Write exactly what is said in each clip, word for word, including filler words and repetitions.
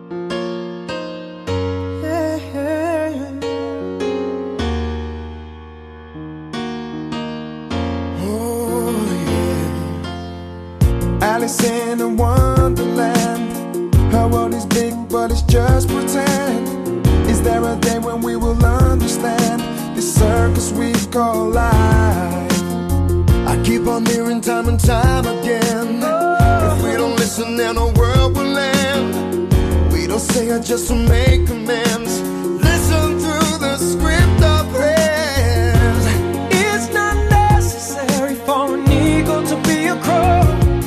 Alice in a wonderland. Her world is big, but it's just pretend. Is there a day when we will understand this circus we call life? I keep on hearing time and time again, if we don't listen then our world will end. We don't say it just to make amends. Listen through the script of prayers. It's not necessary for an eagle to be a crow.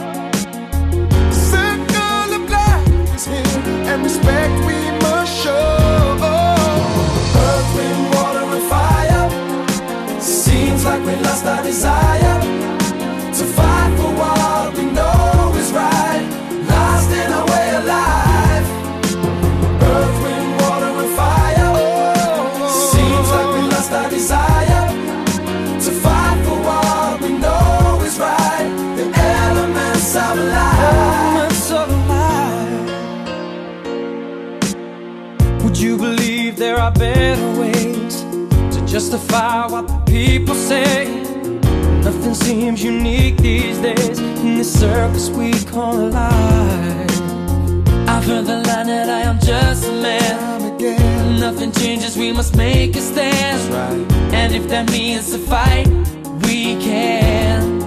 And respect we must show. Earth, wind, water and fire. Seems like we lost our desire to fight for what we know is right. Lost in our way of life. Earth, wind, water and fire. Seems like we lost our desire to fight for what we know is right. The elements of life. Would you believe there are better ways to justify what the people say? Nothing seems unique these days in this circus we call life. I've heard the line that I am just a man. Again. Nothing changes, we must make a stand. Right. And if that means to fight, we can.